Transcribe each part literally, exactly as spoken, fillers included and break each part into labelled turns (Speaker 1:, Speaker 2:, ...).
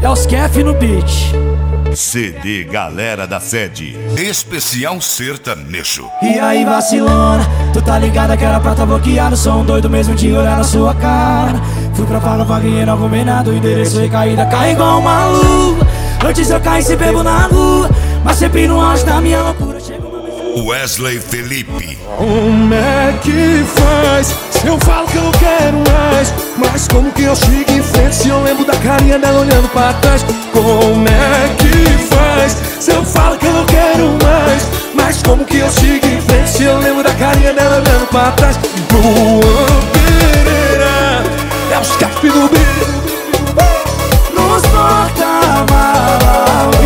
Speaker 1: É os Kef no beat.
Speaker 2: C D Galera da Sede, especial sertanejo.
Speaker 1: E aí vacilona, tu tá ligada que era pra tá bloqueado. Sou um doido mesmo de olhar na sua cara. Fui pra falar, paguei, não arrumei nada. O endereço recaída, cai igual um maluco. Antes eu caí se bebo na rua, mas sempre no auge da minha loucura.
Speaker 2: Wesley Felipe.
Speaker 3: Como é que faz? Se eu falo que eu não quero mais, mas como que eu sigo em frente se eu lembro da carinha dela olhando pra trás? Como é que faz? Se eu falo que eu não quero mais, mas como que eu sigo em frente se eu lembro da carinha dela olhando pra trás? Luan Pereira é os Kef do beat.
Speaker 1: Nos porta-malas.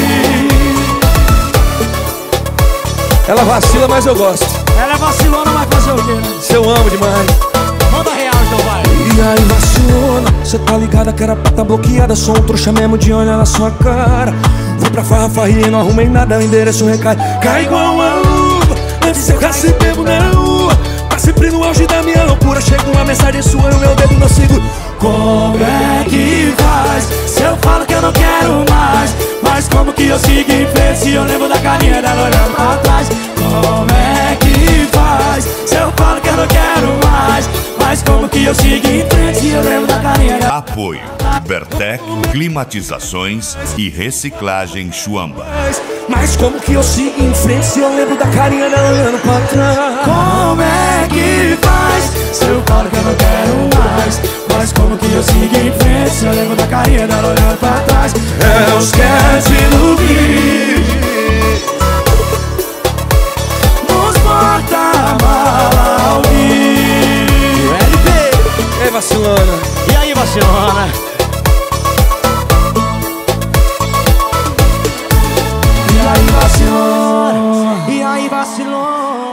Speaker 3: Ela vacila, mas eu gosto.
Speaker 1: Ela é vacilona, vai fazer o quê, né?
Speaker 3: Se eu amo demais.
Speaker 1: Manda real então, vai.
Speaker 3: E aí vacilona, cê tá ligada que era pra tá bloqueada. Sou um trouxa mesmo de olhar na sua cara. Fui pra farra, farria, não arrumei nada. O endereço recai, cai igual uma luva. Antes eu caço e bebo na rua, mas sempre no auge da minha loucura. Chega uma mensagem sua no meu dedo, não seguro.
Speaker 1: Como é que faz? Se eu falo que eu não quero mais, mas como que eu sigo em frente se eu lembro da carinha dela olhando pra trás? Como é que faz? Se eu falo que eu não quero mais, mas como que eu sigo em frente se eu lembro da carinha dela?
Speaker 2: Apoio Bertec, climatizações e reciclagem Chuamba.
Speaker 3: Mas, mas como que eu sigo em frente se eu lembro da carinha dela olhando pra trás?
Speaker 1: Como é que faz? Se eu falo que eu não quero mais, mas como que eu sigo em frente se eu lembro da carinha dela olhando pra trás?
Speaker 3: É os Kef no beat.
Speaker 1: Nos porta-malas. L P.
Speaker 3: E aí vacilona?
Speaker 1: E aí vacilona? E aí vacilona? E aí vacilona?